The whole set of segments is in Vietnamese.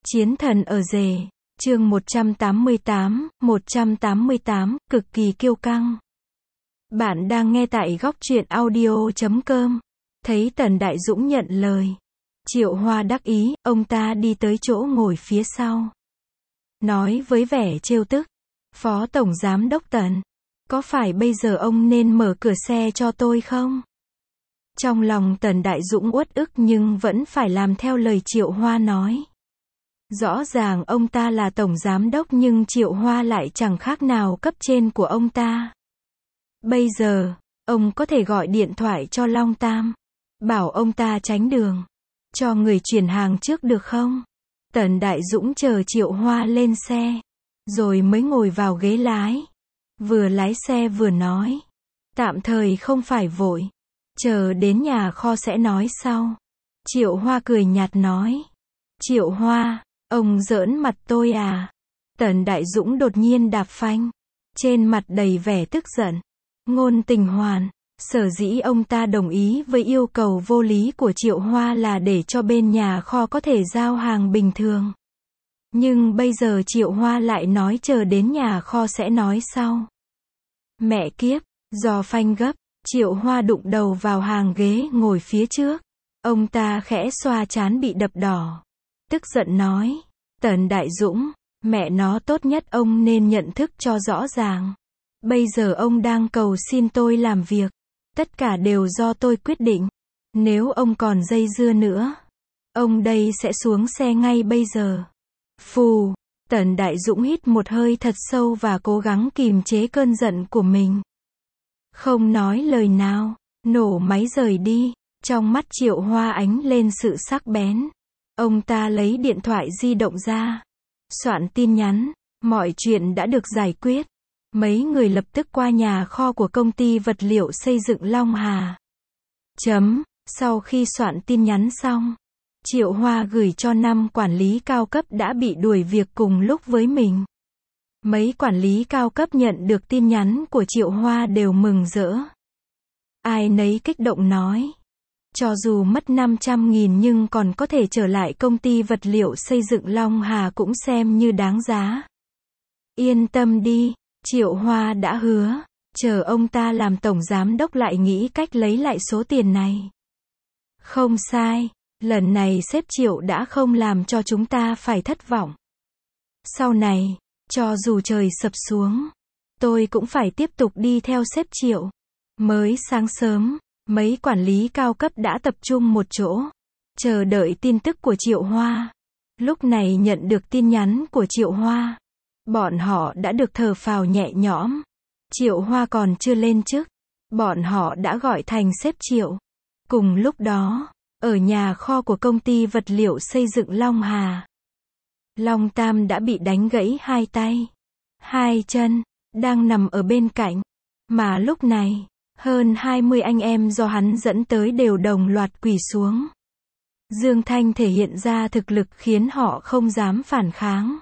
Chiến thần ở rể, chương 188, cực kỳ kiêu căng. Bạn đang nghe tại góc truyện audio.com. Thấy Tần Đại Dũng nhận lời. Triệu Hoa đắc ý, ông ta đi tới chỗ ngồi phía sau. Nói với vẻ trêu tức. Phó Tổng Giám đốc Tần, có phải bây giờ ông nên mở cửa xe cho tôi không? Trong lòng Tần Đại Dũng uất ức nhưng vẫn phải làm theo lời Triệu Hoa nói. Rõ ràng ông ta là tổng giám đốc nhưng Triệu Hoa lại chẳng khác nào cấp trên của ông ta. Bây giờ, ông có thể gọi điện thoại cho Long Tam, bảo ông ta tránh đường, cho người chuyển hàng trước được không? Tần Đại Dũng chờ Triệu Hoa lên xe, rồi mới ngồi vào ghế lái. Vừa lái xe vừa nói, tạm thời không phải vội, chờ đến nhà kho sẽ nói sau. Triệu Hoa cười nhạt nói, Triệu Hoa, ông giỡn mặt tôi à? Tần Đại Dũng đột nhiên đạp phanh, trên mặt đầy vẻ tức giận. Ngôn Tình Hoàn, sở dĩ ông ta đồng ý với yêu cầu vô lý của Triệu Hoa là để cho bên nhà kho có thể giao hàng bình thường. Nhưng bây giờ Triệu Hoa lại nói chờ đến nhà kho sẽ nói sau. Mẹ kiếp, do phanh gấp, Triệu Hoa đụng đầu vào hàng ghế ngồi phía trước. Ông ta khẽ xoa trán bị đập đỏ. Tức giận nói, Tần Đại Dũng, mẹ nó tốt nhất ông nên nhận thức cho rõ ràng. Bây giờ ông đang cầu xin tôi làm việc. Tất cả đều do tôi quyết định. Nếu ông còn dây dưa nữa, ông đây sẽ xuống xe ngay bây giờ. Phù, Tần Đại Dũng hít một hơi thật sâu và cố gắng kìm chế cơn giận của mình. Không nói lời nào, nổ máy rời đi. Trong mắt Triệu Hoa ánh lên sự sắc bén. Ông ta lấy điện thoại di động ra, soạn tin nhắn, mọi chuyện đã được giải quyết. Mấy người lập tức qua nhà kho của công ty vật liệu xây dựng Long Hà. Sau khi soạn tin nhắn xong, Triệu Hoa gửi cho 5 quản lý cao cấp đã bị đuổi việc cùng lúc với mình. Mấy quản lý cao cấp nhận được tin nhắn của Triệu Hoa đều mừng rỡ. Ai nấy kích động nói, cho dù mất 500.000 nhưng còn có thể trở lại công ty vật liệu xây dựng Long Hà cũng xem như đáng giá. Yên tâm đi, Triệu Hoa đã hứa, chờ ông ta làm tổng giám đốc lại nghĩ cách lấy lại số tiền này. Không sai, lần này sếp Triệu đã không làm cho chúng ta phải thất vọng. Sau này, cho dù trời sập xuống, tôi cũng phải tiếp tục đi theo sếp Triệu. Mới sáng sớm, mấy quản lý cao cấp đã tập trung một chỗ, chờ đợi tin tức của Triệu Hoa. Lúc này nhận được tin nhắn của Triệu Hoa, bọn họ đã được thở phào nhẹ nhõm. Triệu Hoa còn chưa lên chức, bọn họ đã gọi thành sếp Triệu. Cùng lúc đó, ở nhà kho của công ty vật liệu xây dựng Long Hà, Long Tam đã bị đánh gãy 2 tay, 2 chân, đang nằm ở bên cạnh. Mà lúc này, hơn 20 anh em do hắn dẫn tới đều đồng loạt quỳ xuống. Dương Thanh thể hiện ra thực lực khiến họ không dám phản kháng.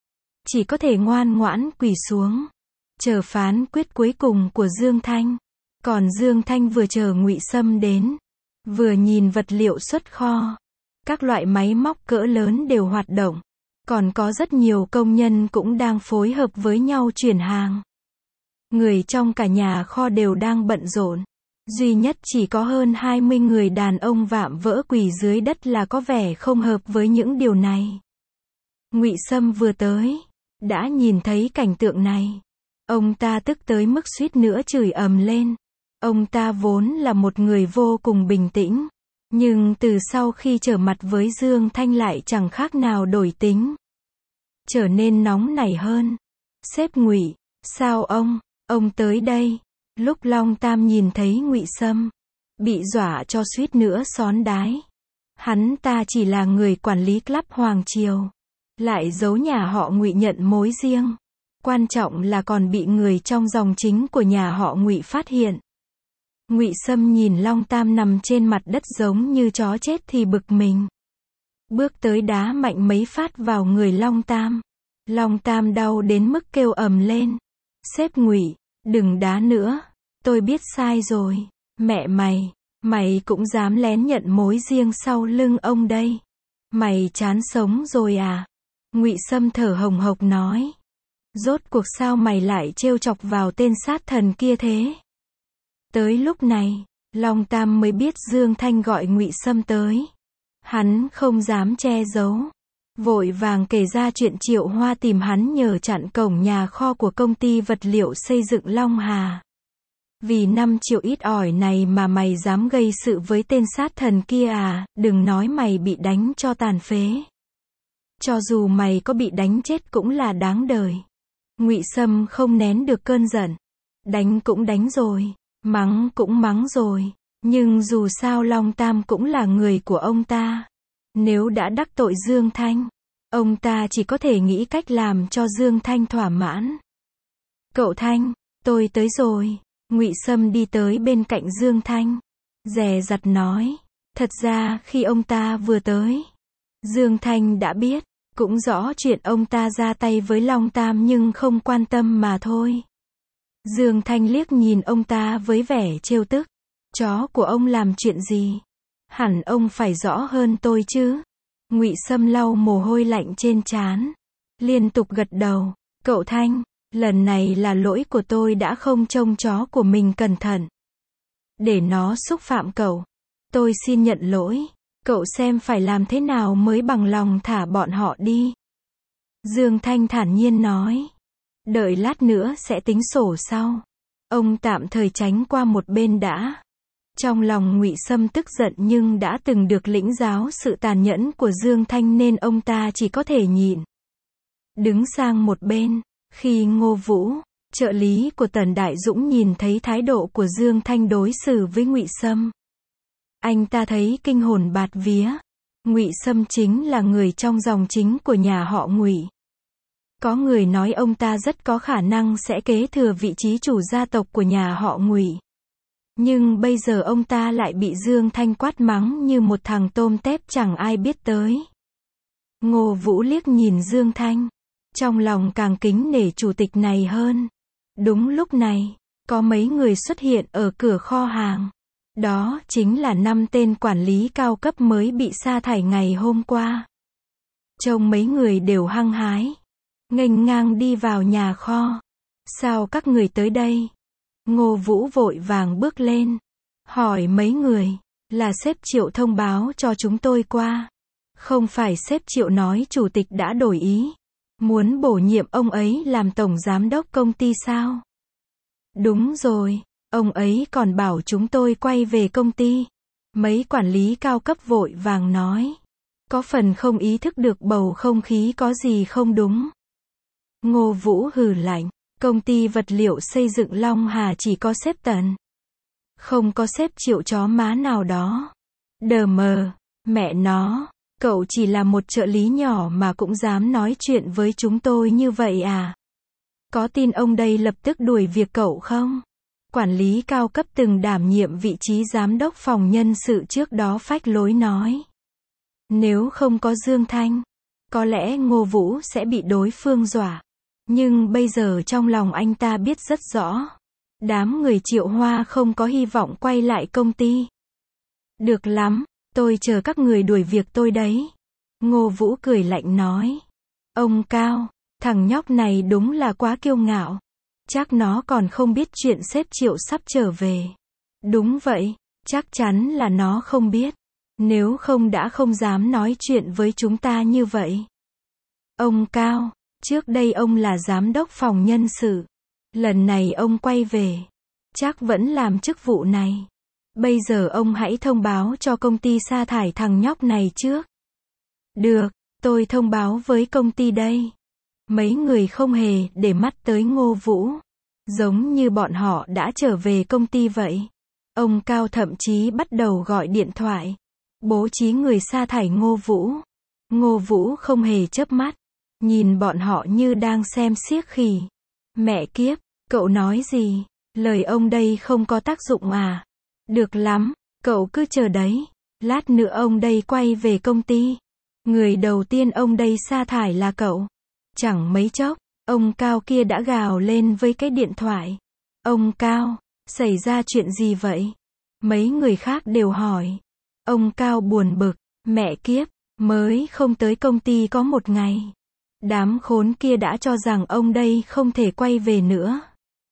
Chỉ có thể ngoan ngoãn quỳ xuống, chờ phán quyết cuối cùng của Dương Thanh. Còn Dương Thanh vừa chờ Ngụy Sâm đến, vừa nhìn vật liệu xuất kho. Các loại máy móc cỡ lớn đều hoạt động. Còn có rất nhiều công nhân cũng đang phối hợp với nhau chuyển hàng. Người trong cả nhà kho đều đang bận rộn. Duy nhất chỉ có hơn 20 người đàn ông vạm vỡ quỳ dưới đất là có vẻ không hợp với những điều này. Ngụy Sâm vừa tới, đã nhìn thấy cảnh tượng này. Ông ta tức tới mức suýt nữa chửi ầm lên. Ông ta vốn là một người vô cùng bình tĩnh. Nhưng từ sau khi trở mặt với Dương Thanh lại chẳng khác nào đổi tính. Trở nên nóng nảy hơn. Sếp Ngụy, sao ông tới đây? Lúc Long Tam nhìn thấy Ngụy Sâm, bị dọa cho suýt nữa xón đái. Hắn ta chỉ là người quản lý club Hoàng Triều, lại giấu nhà họ Ngụy nhận mối riêng. Quan trọng là còn bị người trong dòng chính của nhà họ Ngụy phát hiện. Ngụy Sâm nhìn Long Tam nằm trên mặt đất giống như chó chết thì bực mình. Bước tới đá mạnh mấy phát vào người Long Tam. Long Tam đau đến mức kêu ầm lên. Sếp Ngụy, đừng đá nữa. Tôi biết sai rồi. Mẹ mày cũng dám lén nhận mối riêng sau lưng ông đây. Mày chán sống rồi à? Ngụy Sâm thở hồng hộc nói. Rốt cuộc sao mày lại trêu chọc vào tên sát thần kia thế? Tới lúc này, Long Tam mới biết Dương Thanh gọi Ngụy Sâm tới. Hắn không dám che giấu. Vội vàng kể ra chuyện Triệu Hoa tìm hắn nhờ chặn cổng nhà kho của công ty vật liệu xây dựng Long Hà. Vì 5 triệu ít ỏi này mà mày dám gây sự với tên sát thần kia à, đừng nói mày bị đánh cho tàn phế. Cho dù mày có bị đánh chết cũng là đáng đời. Ngụy Sâm không nén được cơn giận. Đánh cũng đánh rồi, mắng cũng mắng rồi, nhưng dù sao Long Tam cũng là người của ông ta. Nếu đã đắc tội Dương Thanh, ông ta chỉ có thể nghĩ cách làm cho Dương Thanh thỏa mãn. Cậu Thanh, tôi tới rồi. Ngụy Sâm đi tới bên cạnh Dương Thanh, dè dặt nói. Thật ra khi ông ta vừa tới, Dương Thanh đã biết, cũng rõ chuyện ông ta ra tay với Long Tam nhưng không quan tâm mà thôi. Dương Thanh liếc nhìn ông ta với vẻ trêu tức. Chó của ông làm chuyện gì? Hẳn ông phải rõ hơn tôi chứ. Ngụy Sâm lau mồ hôi lạnh trên trán, liên tục gật đầu. Cậu Thanh, lần này là lỗi của tôi đã không trông chó của mình cẩn thận, để nó xúc phạm cậu. Tôi xin nhận lỗi. Cậu xem phải làm thế nào mới bằng lòng thả bọn họ đi. Dương Thanh thản nhiên nói. Đợi lát nữa sẽ tính sổ sau. Ông tạm thời tránh qua một bên đã. Trong lòng Ngụy Sâm tức giận nhưng đã từng được lĩnh giáo sự tàn nhẫn của Dương Thanh nên ông ta chỉ có thể nhịn. Đứng sang một bên, khi Ngô Vũ, trợ lý của Tần Đại Dũng nhìn thấy thái độ của Dương Thanh đối xử với Ngụy Sâm, anh ta thấy kinh hồn bạt vía. Ngụy Sâm chính là người trong dòng chính của nhà họ Ngụy. Có người nói ông ta rất có khả năng sẽ kế thừa vị trí chủ gia tộc của nhà họ Ngụy. Nhưng bây giờ ông ta lại bị Dương Thanh quát mắng như một thằng tôm tép chẳng ai biết tới. Ngô Vũ liếc nhìn Dương Thanh, trong lòng càng kính nể chủ tịch này hơn. Đúng lúc này, có mấy người xuất hiện ở cửa kho hàng. Đó chính là 5 tên quản lý cao cấp mới bị sa thải ngày hôm qua. Trông mấy người đều hăng hái, nghênh ngang đi vào nhà kho. Sao các người tới đây? Ngô Vũ vội vàng bước lên, hỏi mấy người, là sếp Triệu thông báo cho chúng tôi qua. Không phải sếp Triệu nói chủ tịch đã đổi ý, muốn bổ nhiệm ông ấy làm tổng giám đốc công ty sao? Đúng rồi, ông ấy còn bảo chúng tôi quay về công ty. Mấy quản lý cao cấp vội vàng nói, có phần không ý thức được bầu không khí có gì không đúng. Ngô Vũ hừ lạnh, công ty vật liệu xây dựng Long Hà chỉ có sếp Tần, không có sếp Triệu chó má nào đó. Đờ mờ, mẹ nó, cậu chỉ là một trợ lý nhỏ mà cũng dám nói chuyện với chúng tôi như vậy à? Có tin ông đây lập tức đuổi việc cậu không? Quản lý cao cấp từng đảm nhiệm vị trí giám đốc phòng nhân sự trước đó phách lối nói. Nếu không có Dương Thanh, có lẽ Ngô Vũ sẽ bị đối phương dọa. Nhưng bây giờ trong lòng anh ta biết rất rõ, đám người Triệu Hoa không có hy vọng quay lại công ty. Được lắm, tôi chờ các người đuổi việc tôi đấy. Ngô Vũ cười lạnh nói. Ông Cao, thằng nhóc này đúng là quá kiêu ngạo. Chắc nó còn không biết chuyện sếp Triệu sắp trở về. Đúng vậy, chắc chắn là nó không biết. Nếu không đã không dám nói chuyện với chúng ta như vậy. Ông Cao, trước đây ông là giám đốc phòng nhân sự. Lần này ông quay về, chắc vẫn làm chức vụ này. Bây giờ ông hãy thông báo cho công ty sa thải thằng nhóc này trước. Được, tôi thông báo với công ty đây. Mấy người không hề để mắt tới Ngô Vũ, giống như bọn họ đã trở về công ty vậy. Ông Cao thậm chí bắt đầu gọi điện thoại, bố trí người sa thải Ngô Vũ. Ngô Vũ không hề chớp mắt, nhìn bọn họ như đang xem xiếc khỉ. Mẹ kiếp, cậu nói gì? Lời ông đây không có tác dụng à? Được lắm, cậu cứ chờ đấy. Lát nữa ông đây quay về công ty. Người đầu tiên ông đây sa thải là cậu. Chẳng mấy chốc, ông Cao kia đã gào lên với cái điện thoại. Ông Cao, xảy ra chuyện gì vậy? Mấy người khác đều hỏi. Ông Cao buồn bực, mẹ kiếp, mới không tới công ty có một ngày. Đám khốn kia đã cho rằng ông đây không thể quay về nữa.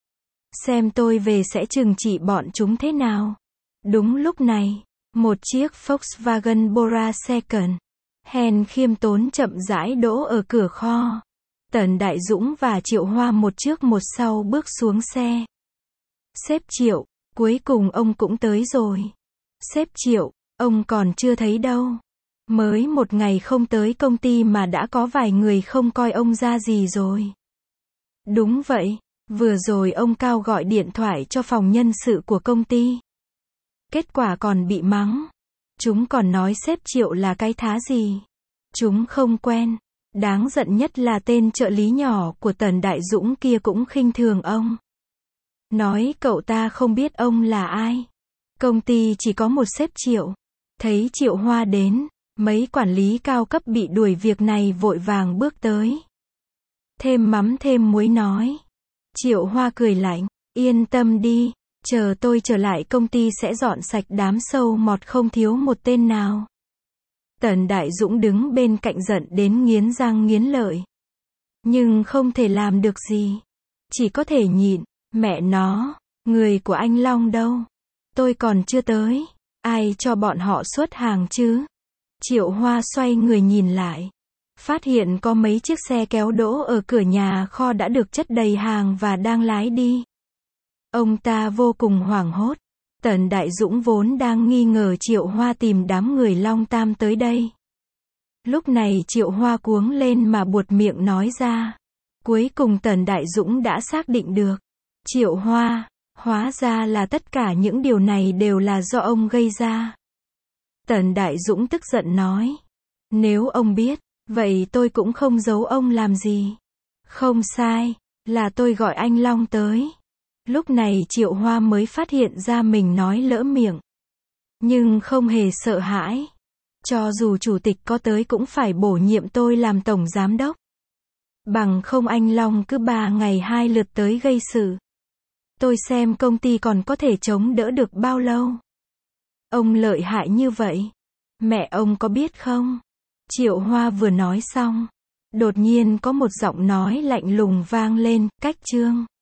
Xem tôi về sẽ trừng trị bọn chúng thế nào. Đúng lúc này, một chiếc Volkswagen Bora Second Hand khiêm tốn chậm rãi đỗ ở cửa kho. Tần Đại Dũng và Triệu Hoa một trước một sau bước xuống xe. Sếp Triệu, cuối cùng ông cũng tới rồi. Sếp Triệu, ông còn chưa thấy đâu. Mới một ngày không tới công ty mà đã có vài người không coi ông ra gì rồi. Đúng vậy, vừa rồi ông Cao gọi điện thoại cho phòng nhân sự của công ty. Kết quả còn bị mắng. Chúng còn nói sếp Triệu là cái thá gì. Chúng không quen. Đáng giận nhất là tên trợ lý nhỏ của Tần Đại Dũng kia cũng khinh thường ông. Nói cậu ta không biết ông là ai. Công ty chỉ có một sếp Triệu. Thấy Triệu Hoa đến, mấy quản lý cao cấp bị đuổi việc này vội vàng bước tới. Thêm mắm thêm muối nói. Triệu Hoa cười lạnh, yên tâm đi, chờ tôi trở lại công ty sẽ dọn sạch đám sâu mọt không thiếu một tên nào. Tần Đại Dũng đứng bên cạnh giận đến nghiến răng nghiến lợi. Nhưng không thể làm được gì. Chỉ có thể nhịn, mẹ nó, người của anh Long đâu? Tôi còn chưa tới, ai cho bọn họ xuất hàng chứ? Triệu Hoa xoay người nhìn lại. Phát hiện có mấy chiếc xe kéo đỗ ở cửa nhà kho đã được chất đầy hàng và đang lái đi. Ông ta vô cùng hoảng hốt. Tần Đại Dũng vốn đang nghi ngờ Triệu Hoa tìm đám người Long Tam tới đây. Lúc này Triệu Hoa cuống lên mà buột miệng nói ra. Cuối cùng Tần Đại Dũng đã xác định được. Triệu Hoa, hóa ra là tất cả những điều này đều là do ông gây ra. Tần Đại Dũng tức giận nói. Nếu ông biết, vậy tôi cũng không giấu ông làm gì. Không sai, là tôi gọi anh Long tới. Lúc này Triệu Hoa mới phát hiện ra mình nói lỡ miệng. Nhưng không hề sợ hãi. Cho dù chủ tịch có tới cũng phải bổ nhiệm tôi làm tổng giám đốc. Bằng không anh Long cứ 3 ngày 2 lượt tới gây sự. Tôi xem công ty còn có thể chống đỡ được bao lâu. Ông lợi hại như vậy. Mẹ ông có biết không? Triệu Hoa vừa nói xong. Đột nhiên có một giọng nói lạnh lùng vang lên, Cách Trương.